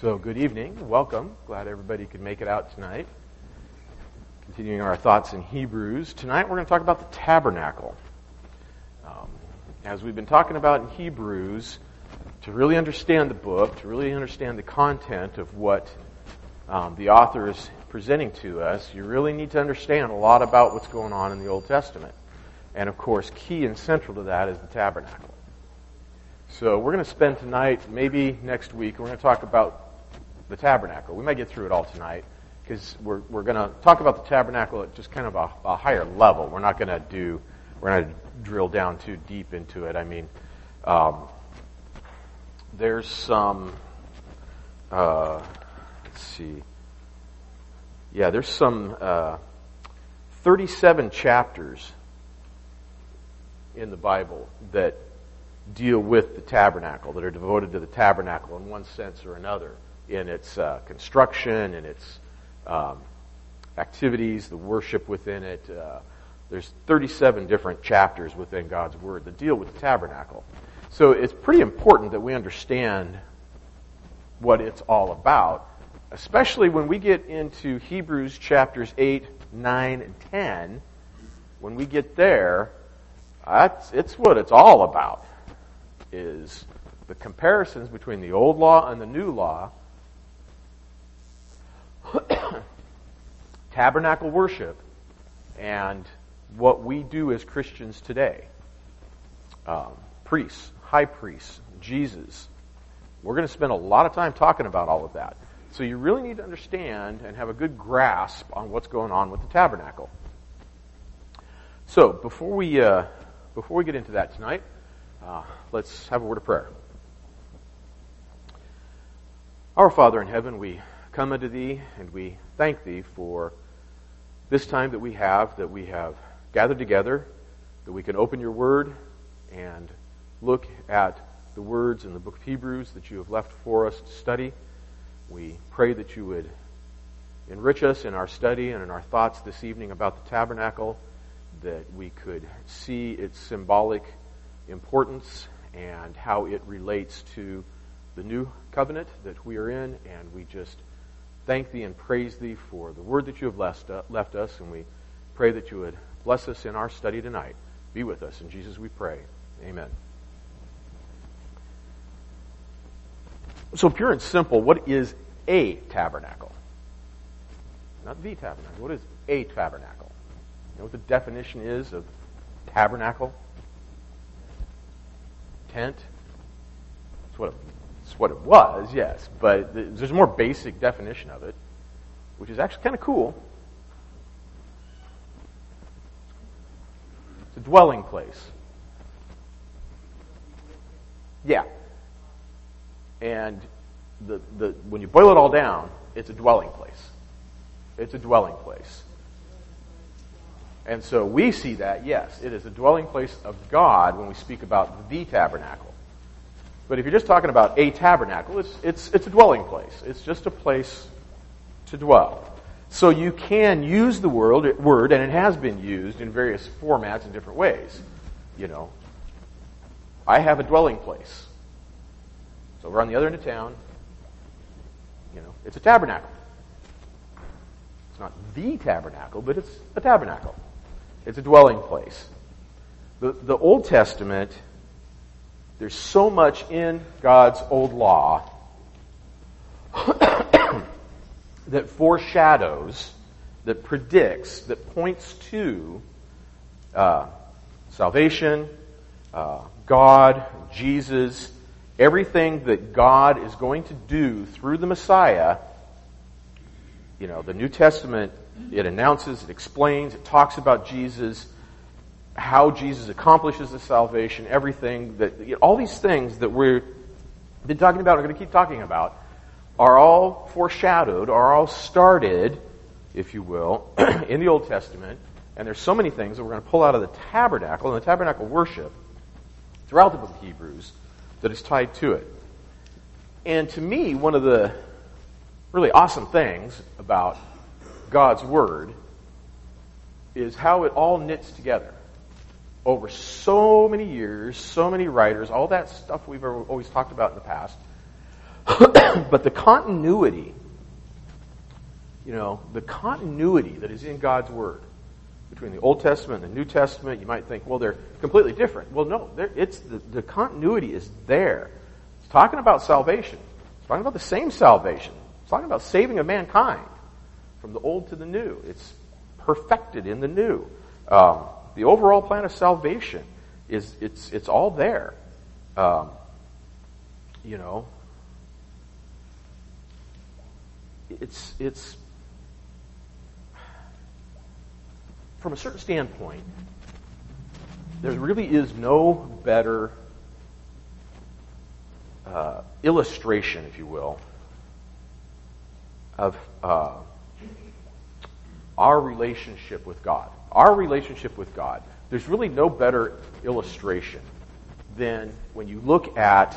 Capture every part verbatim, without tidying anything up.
So, good evening. Welcome. Glad everybody could make it out tonight. Continuing our thoughts in Hebrews. Tonight we're going to talk about the tabernacle. Um, as we've been talking about in Hebrews, to really understand the book, to really understand the content of what um, the author is presenting to us, you really need to understand a lot about what's going on in the Old Testament. And of course, key and central to that is the tabernacle. So we're going to spend tonight, maybe next week, we're going to talk about the tabernacle. We might get through it all tonight because we're we're going to talk about the tabernacle at just kind of a, a higher level. We're not going to do, we're not going to drill down too deep into it. I mean, um, there's some, uh, let's see, yeah, there's some uh, thirty-seven chapters in the Bible that deal with the tabernacle, that are devoted to the tabernacle in one sense or another, in its uh, construction, in its um, activities, the worship within it. Uh, there's thirty-seven different chapters within God's Word that deal with the tabernacle. So it's pretty important that we understand what it's all about, especially when we get into Hebrews chapters eight, nine, and ten. When we get there, that's, it's what it's all about, is the comparisons between the old law and the new law, tabernacle worship, and what we do as Christians today. Um, priests, high priests, Jesus. We're going to spend a lot of time talking about all of that. So you really need to understand and have a good grasp on what's going on with the tabernacle. So before we uh, before we get into that tonight, uh, let's have a word of prayer. Our Father in heaven, we come unto Thee and we thank Thee for this time that we have, that we have gathered together, that we can open Your Word and look at the words in the book of Hebrews that You have left for us to study. We pray that You would enrich us in our study and in our thoughts this evening about the tabernacle, that we could see its symbolic importance and how it relates to the new covenant that we are in, and we just thank Thee and praise Thee for the word that You have left, uh, left us, and we pray that You would bless us in our study tonight. Be with us. In Jesus we pray. Amen. So pure and simple, what is a tabernacle? Not the tabernacle. What is a tabernacle? You know what the definition is of tabernacle? Tent. That's what it, that's what it was, yes. But there's a more basic definition of it, which is actually kind of cool. It's a dwelling place. Yeah. And the the when you boil it all down, it's a dwelling place. It's a dwelling place. And so we see that, yes, it is a dwelling place of God when we speak about the tabernacle. But if you're just talking about a tabernacle, it's it's it's a dwelling place. It's just a place to dwell. So you can use the word, word, and it has been used in various formats in different ways. You know, I have a dwelling place. It's over on the other end of town. You know, it's a tabernacle. It's not the tabernacle, but it's a tabernacle. It's a dwelling place. The, the Old Testament, there's so much in God's old law that foreshadows, that predicts, that points to uh, salvation, uh, God, Jesus, everything that God is going to do through the Messiah. You know, the New Testament, it announces, it explains, it talks about Jesus, how Jesus accomplishes the salvation, everything that, you know, all these things that we've been talking about, we're going to keep talking about, are all foreshadowed, are all started, if you will, in the Old Testament. And there's so many things that we're going to pull out of the tabernacle and the tabernacle worship throughout the book of Hebrews that is tied to it. And to me, one of the really awesome things about God's Word is how it all knits together. Over so many years, so many writers, all that stuff we've always talked about in the past, But the continuity, you know, the continuity that is in God's Word between the Old Testament and the New Testament, you might think, well, they're completely different. Well, no, it's the, the continuity is there. It's talking about salvation. It's talking about the same salvation. It's talking about saving of mankind from the old to the new. It's perfected in the new. Um, the overall plan of salvation is it's it's all there. Um, you know, it's it's from a certain standpoint, there really is no better uh, illustration, if you will, of uh, our relationship with God. Our relationship with God. There's really no better illustration than when you look at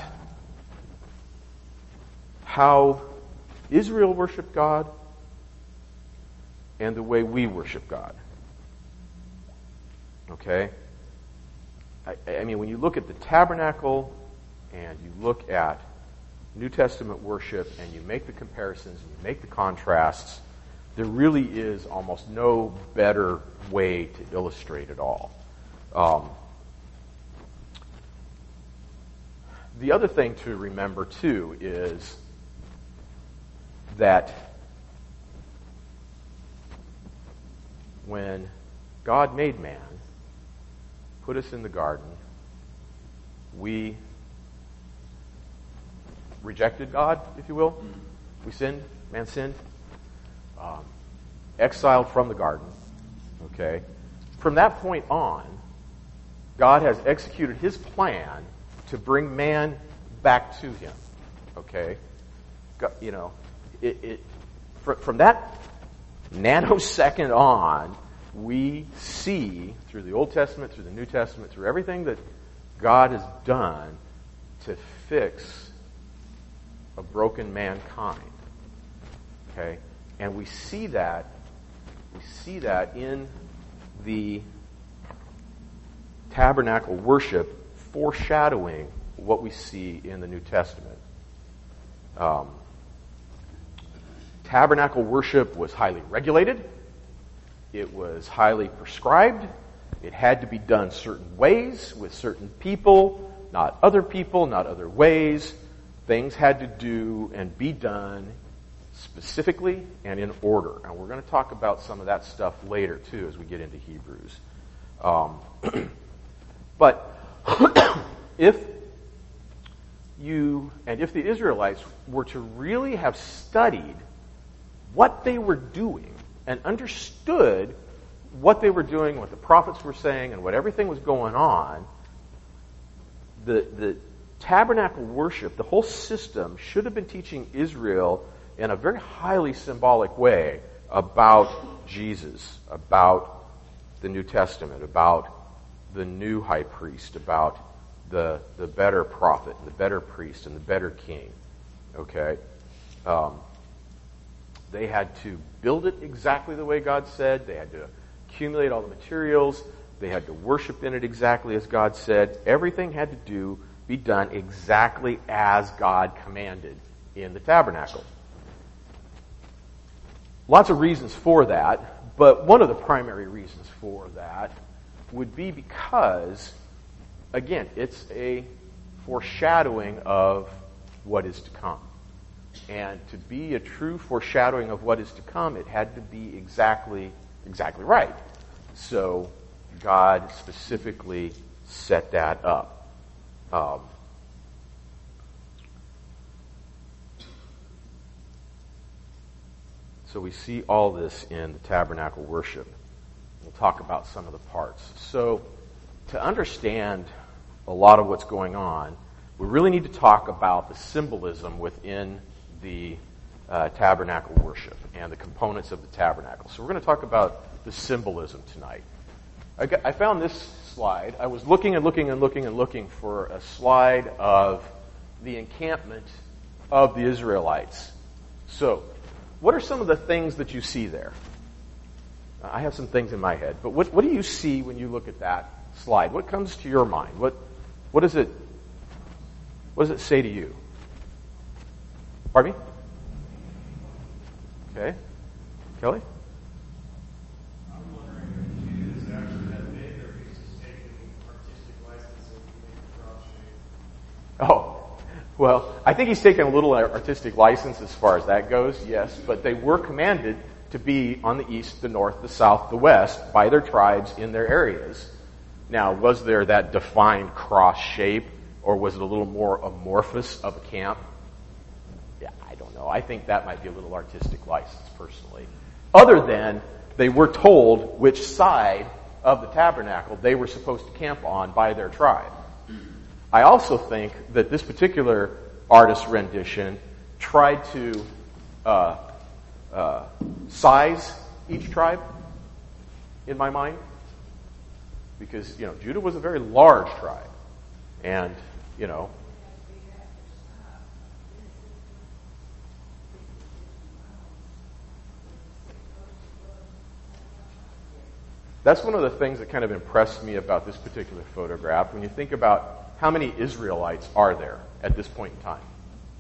how Israel worshiped God and the way we worship God. Okay? I, I mean, when you look at the tabernacle and you look at New Testament worship and you make the comparisons and you make the contrasts, there really is almost no better way to illustrate it all. Um, the other thing to remember, too, is that when God made man, put us in the garden, we rejected God, if you will. We sinned. Man sinned. Um, exiled from the garden. Okay? From that point on, God has executed his plan to bring man back to him. Okay? God, you know, it, it fr- from that nanosecond on, we see through the Old Testament, through the New Testament, through everything that God has done to fix a broken mankind. Okay? And we see that we see that in the tabernacle worship foreshadowing what we see in the New Testament. Um, tabernacle worship was highly regulated. It was highly prescribed. It had to be done certain ways with certain people, not other people, not other ways. Things had to do and be done specifically and in order. And we're going to talk about some of that stuff later, too, as we get into Hebrews. Um, but if you, and if the Israelites were to really have studied what they were doing and understood what they were doing, what the prophets were saying, and what everything was going on, the, the tabernacle worship, the whole system, should have been teaching Israel in a very highly symbolic way about Jesus, about the New Testament, about the new high priest, about the the better prophet, the better priest, and the better king. Okay? Um, they had to build it exactly the way God said. They had to accumulate all the materials. They had to worship in it exactly as God said. Everything had to do be done exactly as God commanded in the tabernacle. Lots of reasons for that, but one of the primary reasons for that would be because, again, it's a foreshadowing of what is to come. And to be a true foreshadowing of what is to come, it had to be exactly exactly right. So God specifically set that up. Um, so we see all this in the tabernacle worship. We'll talk about some of the parts. So to understand a lot of what's going on, we really need to talk about the symbolism within the uh, tabernacle worship and the components of the tabernacle. So we're going to talk about the symbolism tonight. I, got, I found this slide. I was looking and looking and looking and looking for a slide of the encampment of the Israelites. So, what are some of the things that you see there? I have some things in my head, but what, what do you see when you look at that slide? What comes to your mind? What what does it what does it say to you? Pardon me? Okay. Kelly? I'm wondering if Jesus actually had made their pieces taken artistic license and made the cross shape. Oh, well, I think he's taken a little artistic license as far as that goes, yes, but they were commanded to be on the east, the north, the south, the west by their tribes in their areas. Now, was there that defined cross shape, or was it a little more amorphous of a camp? Yeah, I don't know. I think that might be a little artistic license, personally. Other than they were told which side of the tabernacle they were supposed to camp on by their tribe. I also think that this particular artist's rendition tried to uh, uh, size each tribe, in my mind, because, you know, Judah was a very large tribe, and, you know, that's one of the things that kind of impressed me about this particular photograph. When you think about how many Israelites are there at this point in time?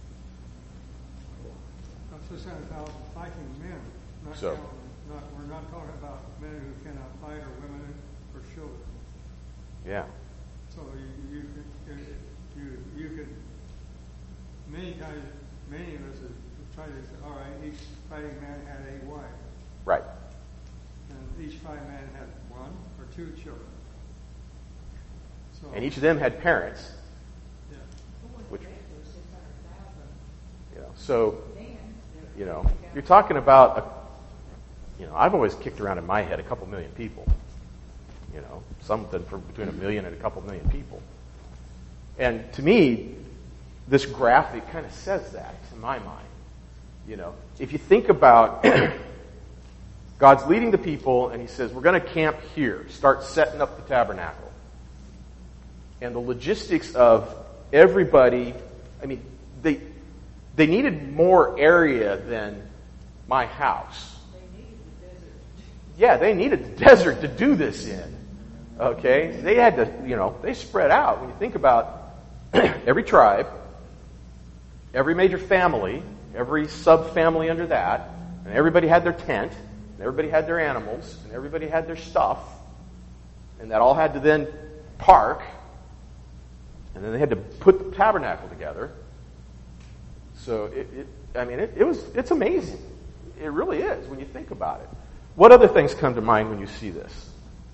six hundred thousand fighting men. Not So. counting, not, we're not talking about men who cannot fight or women or children. Yeah. So you, you could, you, you could, many times, many of us have tried to say, all right, each fighting man had a wife. Right. And each fighting man had one or two children. So, And each of them had parents. yeah. Which, you know, so, you know, you're talking about, a, you know, I've always kicked around in my head a couple million people. You know, something for between a million and a couple million people. And to me, this graphic kind of says that, in my mind. You know, if you think about God's leading the people, and he says, we're going to camp here, start setting up the tabernacle. And the logistics of everybody, I mean, they they needed more area than my house. They needed the desert. Yeah, they needed the desert to do this in. Okay? They had to, you know, they spread out. When you think about every tribe, every major family, every sub-family under that, and everybody had their tent, and everybody had their animals, and everybody had their stuff, and that all had to then park. And then they had to put the tabernacle together. So it, it I mean, it, it was, it's amazing. It really is when you think about it. What other things come to mind when you see this?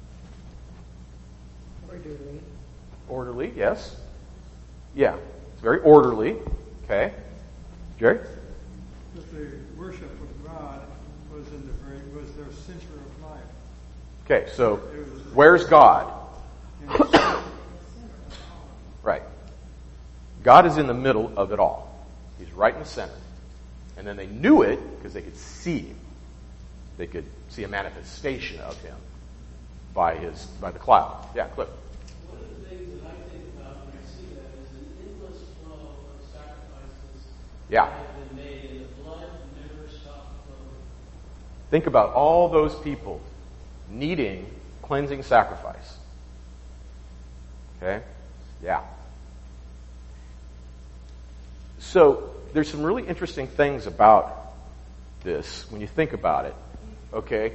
Orderly. Orderly, yes. Yeah, it's very orderly. Okay. Jerry? But the worship of God was in the very, was their center of life. Okay, so where's God? In the center. Right. God is in the middle of it all. He's right in the center. And then they knew it because they could see him. They could see a manifestation of him by his by the cloud. Yeah, Cliff. One of the things that I think about when I see that is an endless flow of sacrifices Yeah. that have been made, and the blood never stopped flowing. Think about all those people needing cleansing sacrifice. Okay? Yeah. So, there's some really interesting things about this when you think about it. Okay?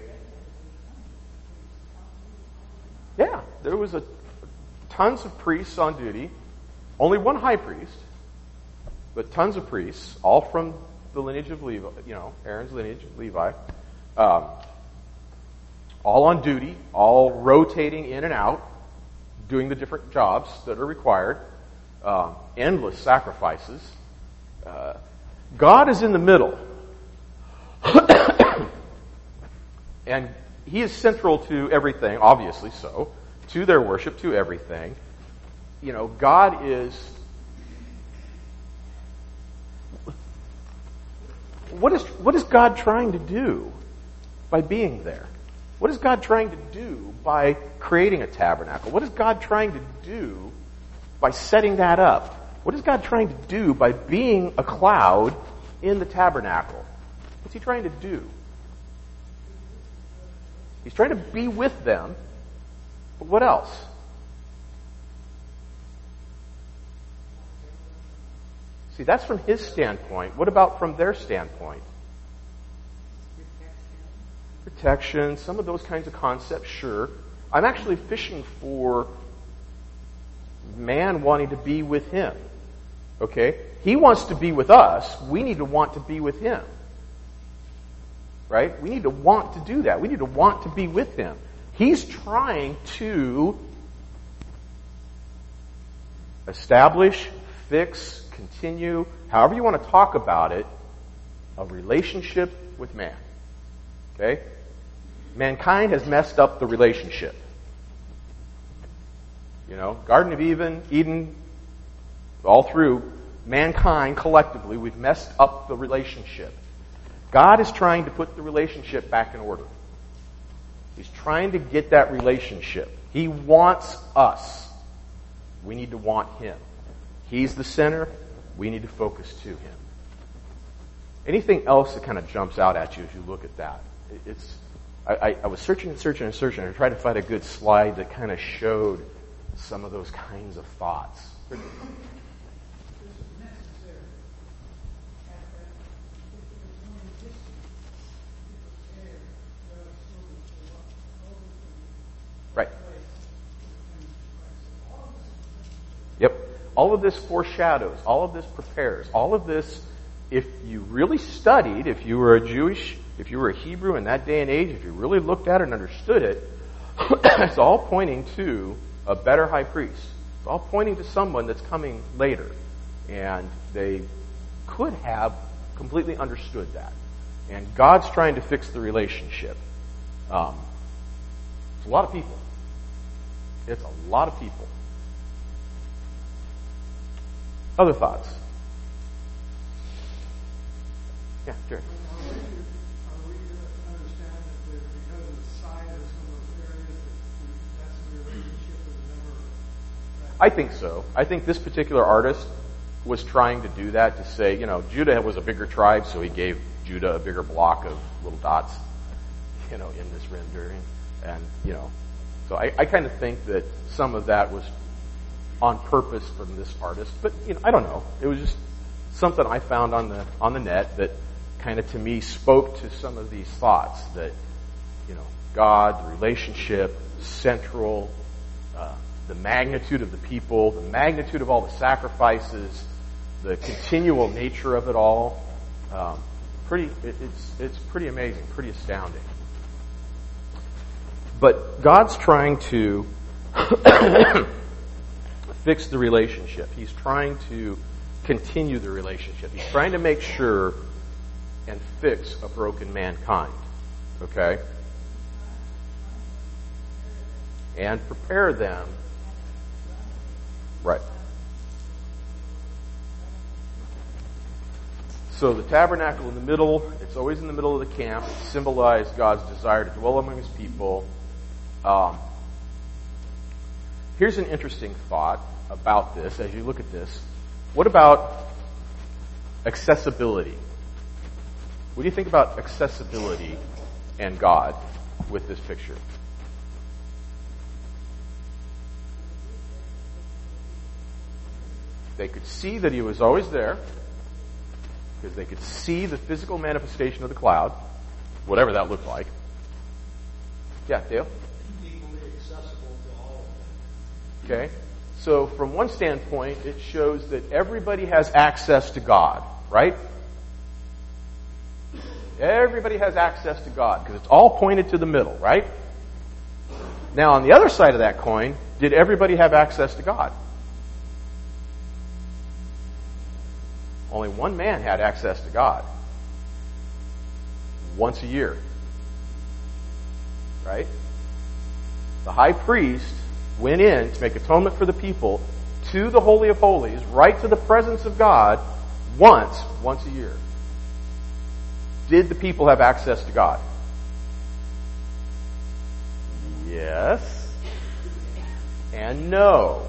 Yeah, there was a tons of priests on duty. Only one high priest, but tons of priests, all from the lineage of Levi, you know, Aaron's lineage of Levi. Um, all on duty, all rotating in and out, doing the different jobs that are required. Uh, endless sacrifices. Uh, God is in the middle. And he is central to everything, obviously so, to their worship, to everything. You know, God is... What is what is God trying to do by being there? What is God trying to do by creating a tabernacle? What is God trying to do by setting that up? What is God trying to do by being a cloud in the tabernacle? What's he trying to do? He's trying to be with them, but what else? See, that's from his standpoint. What about from their standpoint? Protection, some of those kinds of concepts, sure. I'm actually fishing for man wanting to be with him. Okay? He wants to be with us. We need to want to be with him. Right? We need to want to do that. We need to want to be with him. He's trying to establish, fix, continue, however you want to talk about it, a relationship with man. Okay? Mankind has messed up the relationship. You know, Garden of Eden, Eden, all through, mankind collectively, we've messed up the relationship. God is trying to put the relationship back in order. He's trying to get that relationship. He wants us. We need to want him. He's the center. We need to focus to him. Anything else that kind of jumps out at you as you look at that? It's I, I, I was searching and searching and searching and tried to find a good slide that kind of showed some of those kinds of thoughts. Right. Yep. All of this foreshadows, all of this prepares, all of this, if you really studied, if you were a Jewish, if you were a Hebrew in that day and age, if you really looked at it and understood it, it's all pointing to a better high priest. It's all pointing to someone that's coming later. And they could have completely understood that. And God's trying to fix the relationship. Um, it's a lot of people. It's a lot of people. Other thoughts? Yeah, Jerry. Are we, are we to understand that there- because of the size of some of those areas, that that's the relationship that never... I think so. I think this particular artist was trying to do that, to say, you know, Judah was a bigger tribe, so he gave Judah a bigger block of little dots, you know, in this rendering. And, you know, so I, I kind of think that some of that was on purpose from this artist. But, you know, I don't know. It was just something I found on the on the net that kind of, to me, spoke to some of these thoughts that, you know, God, the relationship, central, uh, the magnitude of the people, the magnitude of all the sacrifices, the continual nature of it all. Um, pretty, it, it's it's pretty amazing, pretty astounding. But God's trying to fix the relationship. He's trying to continue the relationship. He's trying to make sure and fix a broken mankind. Okay? And prepare them. Right. So the tabernacle in the middle, it's always in the middle of the camp. It symbolized God's desire to dwell among his people. Um, here's an interesting thought about this as you look at this. What about accessibility? What do you think about accessibility and God with this picture? They could see that he was always there, because they could see the physical manifestation of the cloud, whatever that looked like. Yeah, Dale? Equally accessible to all of them. Okay. So from one standpoint, it shows that everybody has access to God, right? Everybody has access to God, because it's all pointed to the middle, right? Now, on the other side of that coin, did everybody have access to God? Only one man had access to God. Once a year. Right? The high priest went in to make atonement for the people to the Holy of Holies, right to the presence of God, once, once a year. Did the people have access to God? Yes. And no.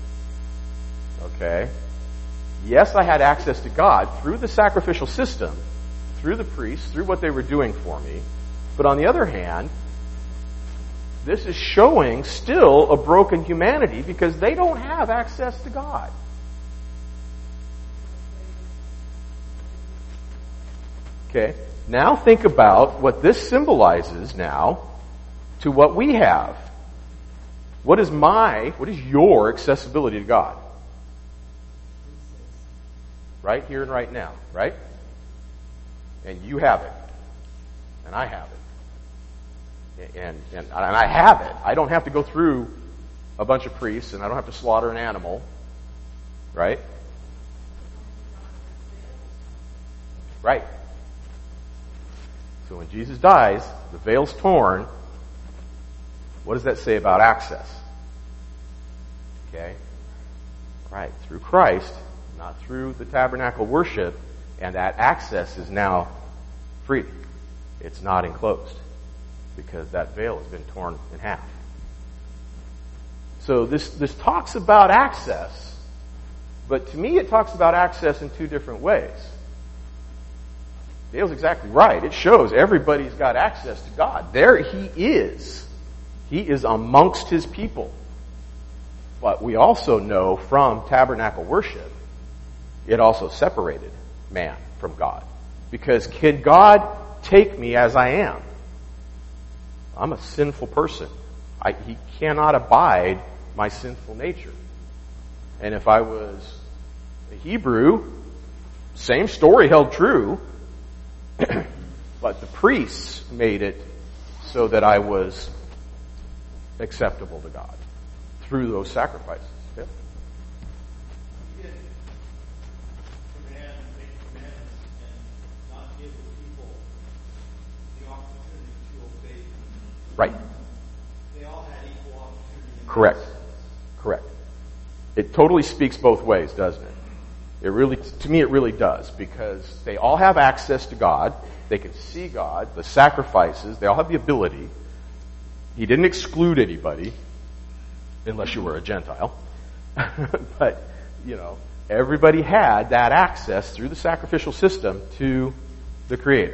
Okay. Yes, I had access to God through the sacrificial system, through the priests, through what they were doing for me. But on the other hand, this is showing still a broken humanity because they don't have access to God. Okay? Now think about what this symbolizes now to what we have. What is my, what is your accessibility to God? Right here and right now, right? And you have it. And I have it. And, and, and I have it. I don't have to go through a bunch of priests, and I don't have to slaughter an animal. Right? Right. So when Jesus dies, the veil's torn. What does that say about access? Okay? Right. Through Christ, not through the tabernacle worship, and that access is now free. It's not enclosed because that veil has been torn in half. So this, this talks about access, but to me it talks about access in two different ways. Dale's exactly right. It shows everybody's got access to God. There he is. He is amongst his people. But we also know from tabernacle worship, it also separated man from God. Because can God take me as I am? I'm a sinful person. I, he cannot abide my sinful nature. And if I was a Hebrew, same story held true, but the priests made it so that I was acceptable to God through those sacrifices. Yeah. He did command, make commandments, and not give the people the opportunity to obey them. Right. They all had equal opportunity. Correct. Correct. It totally speaks both ways, doesn't it? It really, to me, it really does, because they all have access to God. They can see God, the sacrifices. They all have the ability. He didn't exclude anybody, unless you were a Gentile. But, you know, everybody had that access through the sacrificial system to the Creator.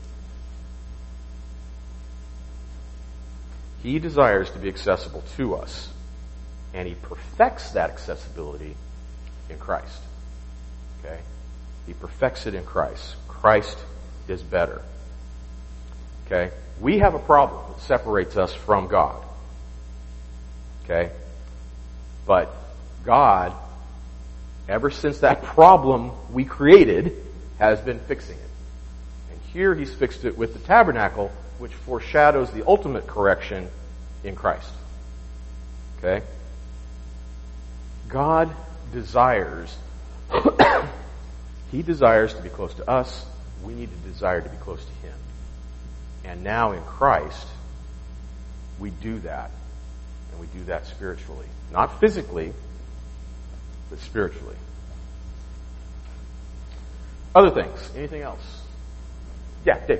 He desires to be accessible to us, and he perfects that accessibility in Christ. Okay? He perfects it in Christ. Christ is better. Okay? We have a problem that separates us from God. Okay? But God, ever since that problem we created, has been fixing it. And here he's fixed it with the tabernacle, which foreshadows the ultimate correction in Christ. Okay? God desires He desires to be close to us. We need to desire to be close to him. And now in Christ, we do that. And we do that spiritually. Not physically, but spiritually. Other things. Anything else? Yeah, Dave.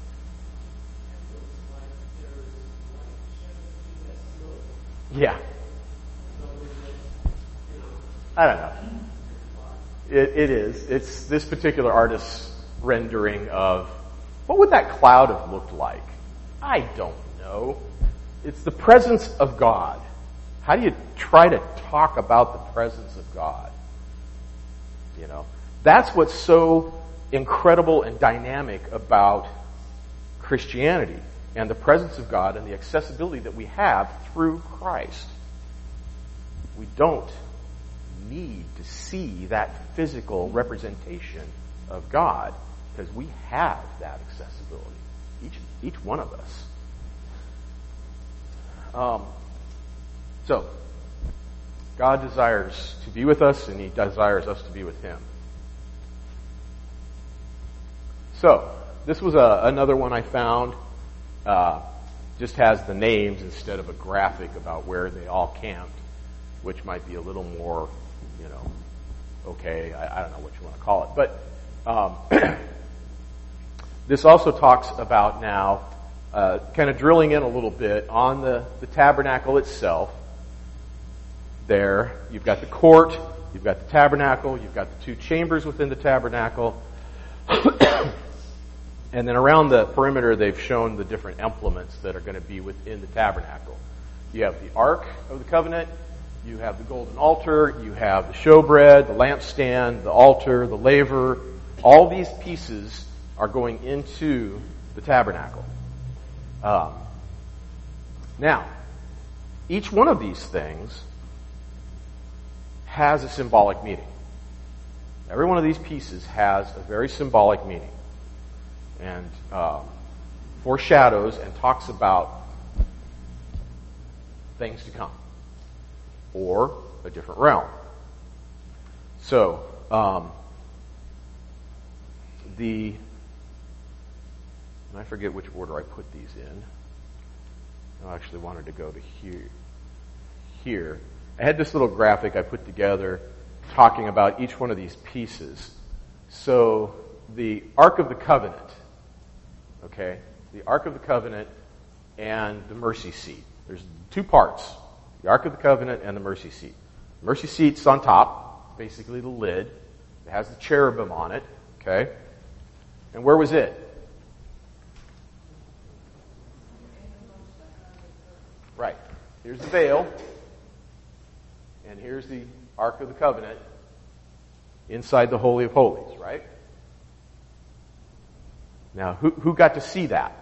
Yeah. I don't know. It, it is. It's this particular artist's rendering of, what would that cloud have looked like? I don't know. It's the presence of God. How do you try to talk about the presence of God? You know, that's what's so incredible and dynamic about Christianity and the presence of God and the accessibility that we have through Christ. We don't need to see that physical representation of God because we have that accessibility, each each one of us. Um, so, God desires to be with us, and He desires us to be with Him. So, this was a, another one I found. Uh, just has the names instead of a graphic about where they all camped, which might be a little more, you know, okay, I, I don't know what you want to call it. But um, this also talks about now, uh, kind of drilling in a little bit on the, the tabernacle itself. There, you've got the court, you've got the tabernacle, you've got the two chambers within the tabernacle. And then around the perimeter, they've shown the different implements that are going to be within the tabernacle. You have the Ark of the Covenant, you have the golden altar, you have the showbread, the lampstand, the altar, the laver. All these pieces are going into the tabernacle. Um, now, each one of these things has a symbolic meaning. Every one of these pieces has a very symbolic meaning and um, foreshadows and talks about things to come or a different realm. So, um, the, and I forget which order I put these in. I actually wanted to go to here. Here. I had this little graphic I put together talking about each one of these pieces. So, the Ark of the Covenant, okay, the Ark of the Covenant and the mercy seat. There's two parts, the Ark of the Covenant and the mercy seat. The mercy seat's on top, basically the lid. It has the cherubim on it, okay? And where was it? Right. Here's the veil. And here's the Ark of the Covenant inside the Holy of Holies, right? Now, who who got to see that?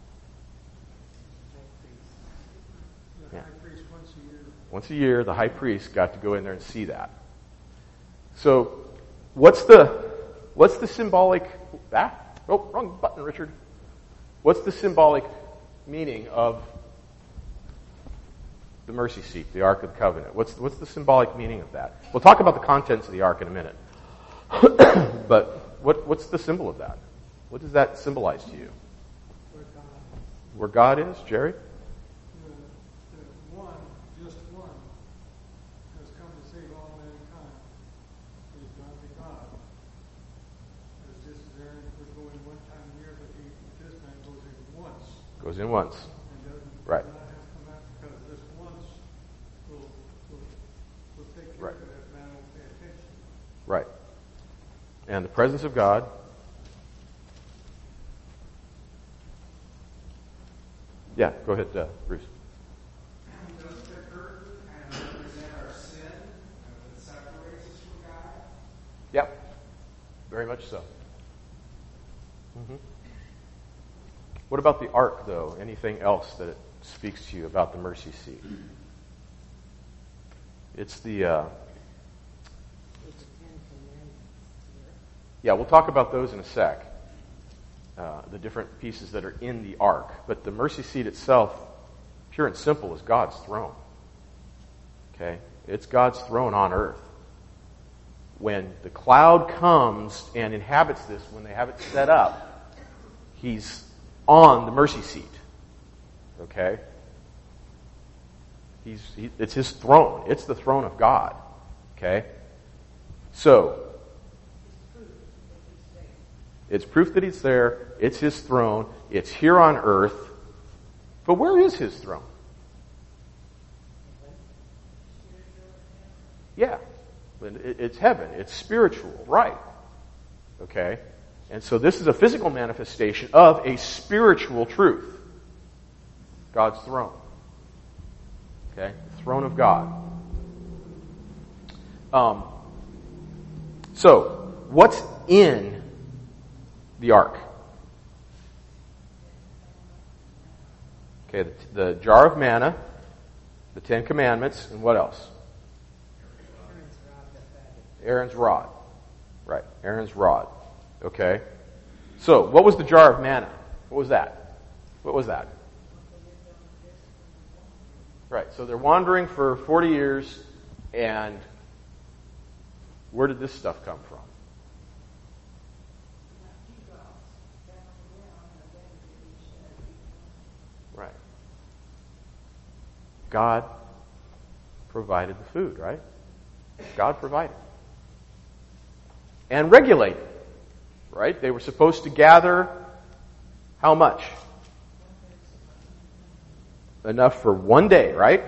The high priest once a year. Once a year, the high priest got to go in there and see that. So, what's the what's the symbolic? Ah, oh, wrong button, Richard. What's the symbolic meaning of the mercy seat, the Ark of the Covenant? What's what's the symbolic meaning of that? We'll talk about the contents of the Ark in a minute. But what what's the symbol of that? What does that symbolize to you? Where God, Where God is, Jerry? the, the one, just one, has come to save all mankind. He's God the God. As this is Aaron would go in one time a year, but he, this man goes in once. Goes in once. And doesn't, Right. does not have to come out because this once will, will, will take care Right. of that man will pay attention. Right. And the presence of God. Yeah, go ahead, uh, Bruce. Does the curtain kind of represent our sin that separates us from God? Yep. Very much so. Mm-hmm. What about the ark, though? Anything else that it speaks to you about the mercy seat? It's the, uh, It's the Ten Commandments. yeah, we'll talk about those in a sec. Uh, the different pieces that are in the ark. But the mercy seat itself, pure and simple, is God's throne. Okay? It's God's throne on earth. When the cloud comes and inhabits this, when they have it set up, He's on the mercy seat. Okay? He's, he, it's His throne. It's the throne of God. Okay? So, it's proof that He's there. It's His throne. It's here on earth. But where is His throne? Yeah. It's heaven. It's spiritual. Right. Okay? And so this is a physical manifestation of a spiritual truth. God's throne. Okay? The throne of God. Um, so, what's in the ark? Okay, the, the jar of manna, the Ten Commandments, and what else? Aaron's rod. Right, Aaron's rod. Okay. So, what was the jar of manna? What was that? What was that? Right, so they're wandering for forty years, and where did this stuff come from? Right. God provided the food, right? God provided. And regulated, right? They were supposed to gather how much? Enough for one day, right?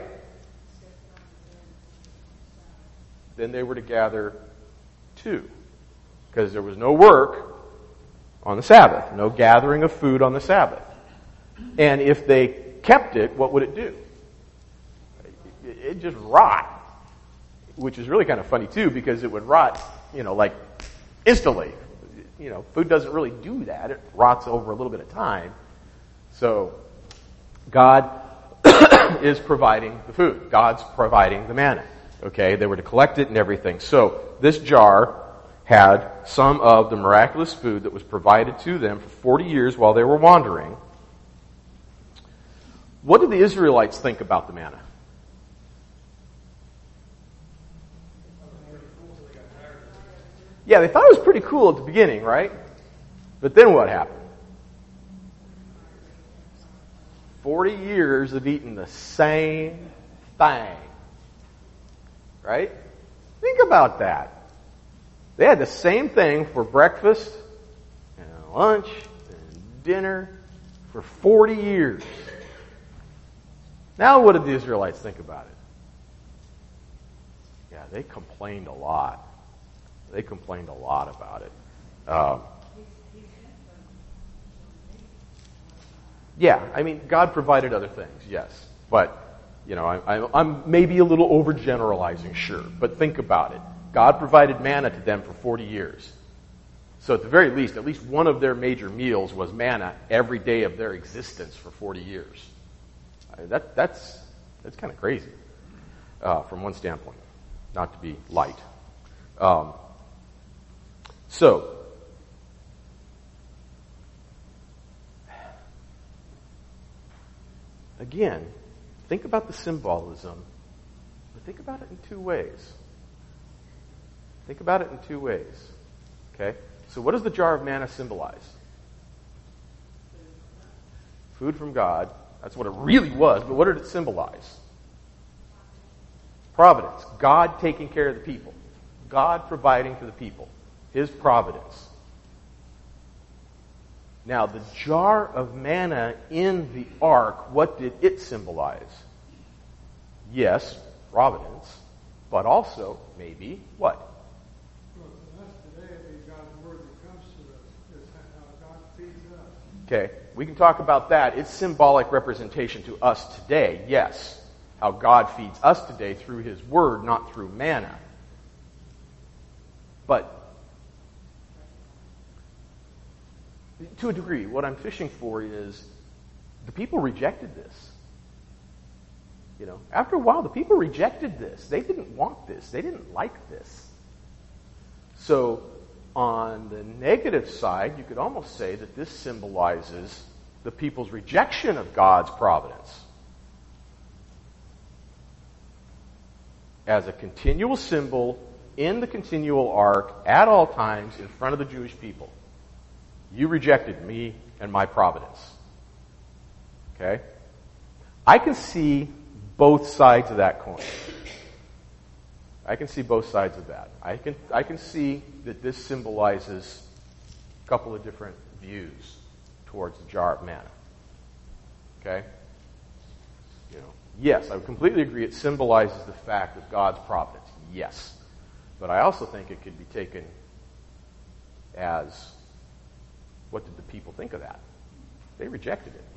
Then they were to gather two. Because there was no work on the Sabbath. No gathering of food on the Sabbath. And if they kept it, what would it do? It'd just rot. Which is really kind of funny too, because it would rot, you know, like instantly. you know, food doesn't really do that. It rots over a little bit of time. So God is providing the food. God's providing the manna. Okay, they were to collect it and everything. So this jar had some of the miraculous food that was provided to them for forty years while they were wandering. What did the Israelites think about the manna? Yeah, they thought it was pretty cool at the beginning, right? But then what happened? Forty years of eating the same thing. Right? Think about that. They had the same thing for breakfast and lunch and dinner for forty years. Now what did the Israelites think about it? Yeah, they complained a lot. They complained a lot about it. Um, yeah, I mean, God provided other things, yes. But, you know, I, I, I'm maybe a little overgeneralizing, sure. But think about it. God provided manna to them for forty years. So at the very least, at least one of their major meals was manna every day of their existence for forty years. I mean, that, that's, that's kind of crazy uh, from one standpoint, not to be light. Um, so, again, think about the symbolism, but think about it in two ways. Think about it in two ways. Okay? So what does the jar of manna symbolize? Food from God. That's what it really was, but what did it symbolize? Providence. God taking care of the people. God providing for the people. His providence. Now, the jar of manna in the ark, what did it symbolize? Yes, providence, but also, maybe, what? Well, for us today, it'd be God's word that comes to us. It's how God feeds us. Okay, we can talk about that. It's symbolic representation to us today, yes. How God feeds us today through His word, not through manna. But to a degree, what I'm fishing for is the people rejected this. You know, after a while, the people rejected this. They didn't want this. They didn't like this. So, on the negative side, you could almost say that this symbolizes the people's rejection of God's providence. As a continual symbol in the continual ark at all times in front of the Jewish people. You rejected me and my providence. Okay? I can see both sides of that coin. I can see both sides of that. I can I can see that this symbolizes a couple of different views towards the jar of manna. Okay? You know, yes, I would completely agree it symbolizes the fact of God's providence. Yes. But I also think it could be taken as, what did the people think of that? They rejected it.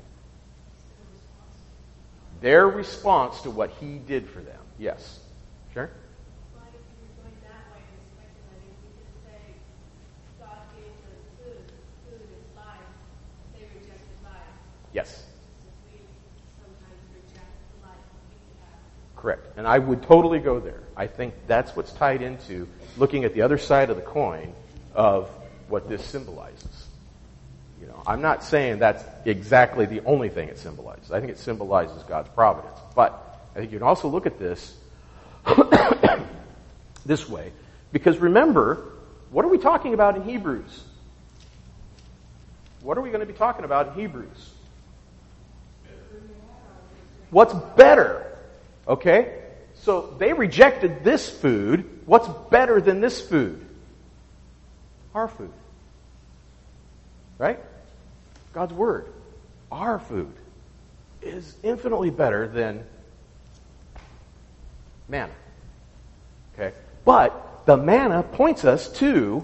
Their response to what He did for them. Yes. Sure? Well, if you were going that way and speculating, we could say God gave us food. Food is life. They rejected life. Yes. We sometimes reject the life we have. Correct. And I would totally go there. I think that's what's tied into looking at the other side of the coin of what this symbolizes. You know, I'm not saying that's exactly the only thing it symbolizes. I think it symbolizes God's providence. But I think you can also look at this this way. Because remember, what are we talking about in Hebrews? What are we going to be talking about in Hebrews? What's better? Okay? So they rejected this food. What's better than this food? Our food. Right? God's Word. Our food is infinitely better than manna. Okay? But the manna points us to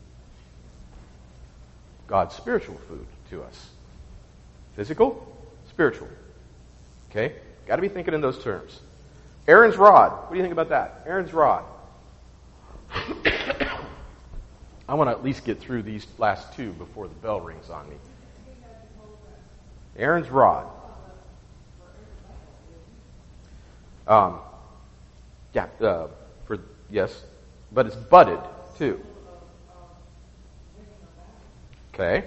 God's spiritual food to us. Physical, spiritual. Okay? Got to be thinking in those terms. Aaron's rod. What do you think about that? Aaron's rod. I want to at least get through these last two before the bell rings on me. Aaron's rod. Um, yeah, uh, for yes, but it's budded too. Okay.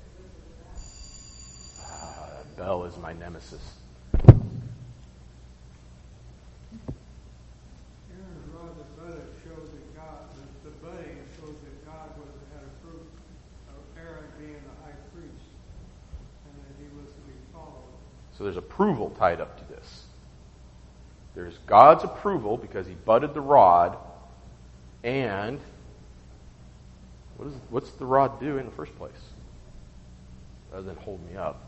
Uh, bell is my nemesis. Aaron's rod that budded shows that God, the, the budding shows that God was had approved of Aaron being the high priest, and that he was to be followed. So there's approval tied up to this. There's God's approval because he budded the rod, and what is, what's the rod do in the first place? Other than hold me up.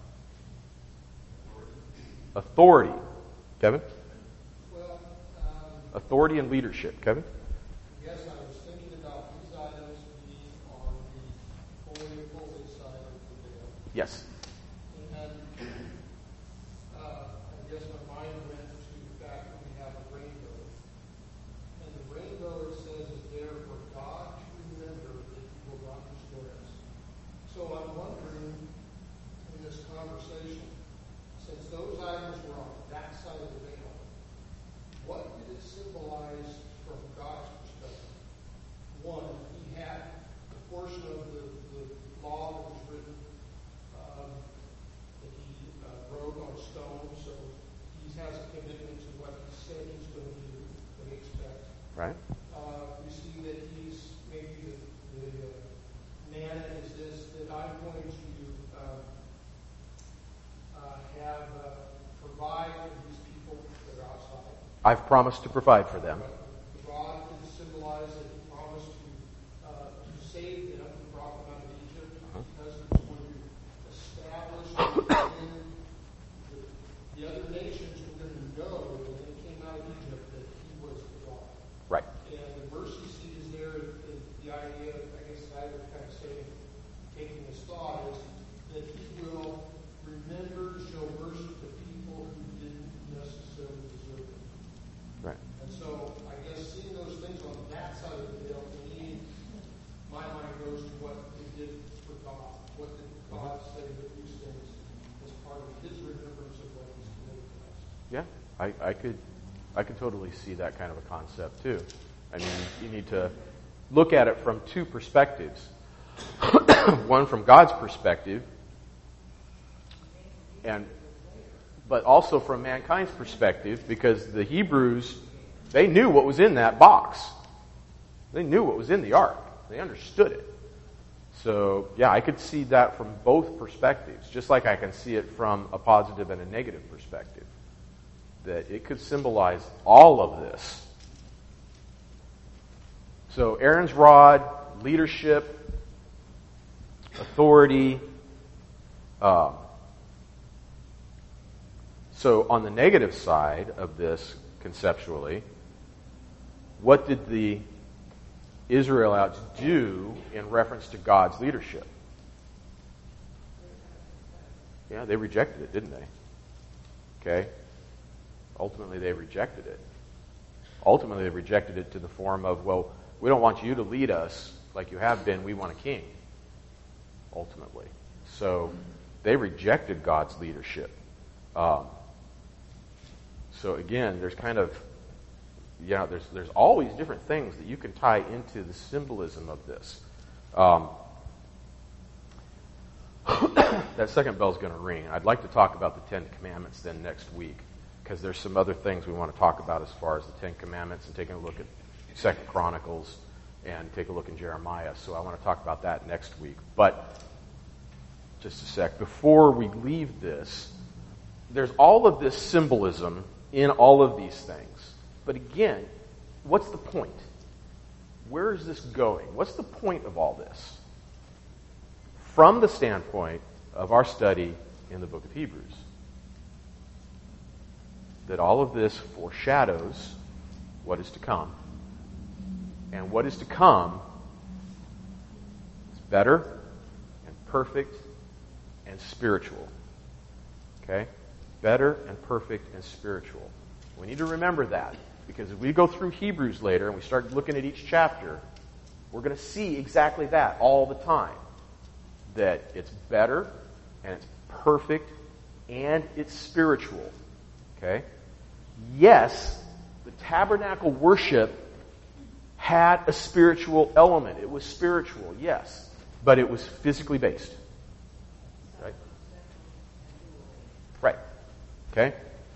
Authority. Kevin? Well, um, Authority and leadership. Kevin? yes, I was thinking about these items being on the Holy of Holies side of the veil. Yes. And uh, I guess my mind went to the fact that we have a rainbow. And the rainbow, it says, is there for God to remember that he will not destroy us. So I'm wondering, in this conversation, since those items were on that side of the veil, what did it symbolize from God's perspective? One, he had a portion of the, the law that was written um, that he uh, wrote on stone, so he has a commitment to what he said he's going to do, what he expects. Right? Uh, we see that he's maybe the, the uh, manna is this, that I'm going to uh, uh, have uh, provide for these people that are outside. I've promised to provide for them. The rod is symbolized that he promised to, uh, to save them, he brought them out of Egypt, because he was going to establish within the, the other nations were going to know when they came out of Egypt that he was the God. Right. And the mercy seat is there, the, the idea, I guess I would kind of say, taking this thought, is that he will remember to show mercy to people who didn't necessarily deserve it. Right. And so, I guess seeing those things on that side of the veil, to me, my mind goes to what he did for God. What did God say that these things as part of his remembrance of what he's committed to us? Yeah, I, I could, I could totally see that kind of a concept too. I mean, you need to look at it from two perspectives. One from God's perspective, and but also from mankind's perspective, because the Hebrews, they knew what was in that box. They knew what was in the ark. They understood it. So, yeah, I could see that from both perspectives, just like I can see it from a positive and a negative perspective. That it could symbolize all of this. So, Aaron's rod, leadership, authority. Uh, so, on the negative side of this, conceptually, what did the Israelites do in reference to God's leadership? Yeah, they rejected it, didn't they? Okay? Ultimately, they rejected it. Ultimately, they rejected it to the form of, well, we don't want you to lead us like you have been. We want a king. Ultimately. So, they rejected God's leadership. Um, so, again, there's kind of, you know, there's, there's always different things that you can tie into the symbolism of this. Um, that second bell's going to ring. I'd like to talk about the Ten Commandments then next week, because there's some other things we want to talk about as far as the Ten Commandments, and taking a look at Second Chronicles and take a look in Jeremiah. So I want to talk about that next week. But just a sec. Before we leave this, there's all of this symbolism in all of these things. But again, what's the point? Where is this going? What's the point of all this? From the standpoint of our study in the book of Hebrews, that all of this foreshadows what is to come. And what is to come is better and perfect and spiritual. Okay? Better and perfect and spiritual. We need to remember that, because if we go through Hebrews later and we start looking at each chapter, We're going to see exactly that all the time. That it's better, and it's perfect, and it's spiritual. Okay? Yes, the tabernacle worship had a spiritual element. It was spiritual, yes. But it was physically based. Right? Right. Okay?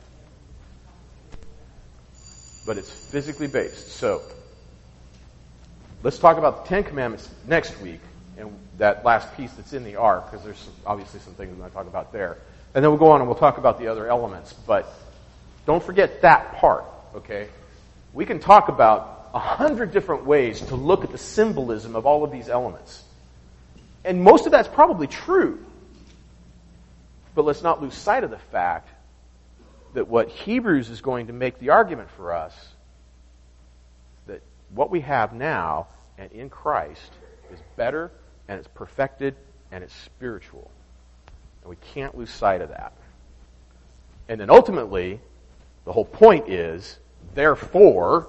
But it's physically based. So, let's talk about the Ten Commandments next week, and that last piece that's in the ark, because there's some, obviously some things we're going to talk about there. And then we'll go on and we'll talk about the other elements. But don't forget that part, okay? We can talk about a hundred different ways to look at the symbolism of all of these elements. And most of that's probably true. But let's not lose sight of the fact that what Hebrews is going to make the argument for us, that what we have now and in Christ is better, and it's perfected, and it's spiritual. And we can't lose sight of that. And then ultimately, the whole point is, therefore,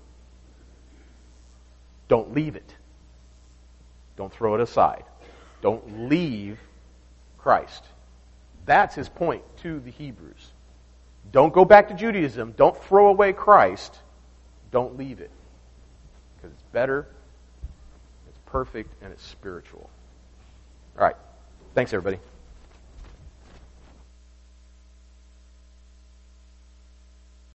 don't leave it. Don't throw it aside. Don't leave Christ. That's his point to the Hebrews. Don't go back to Judaism. Don't throw away Christ. Don't leave it. Because it's better, it's perfect, and it's spiritual. All right. Thanks, everybody.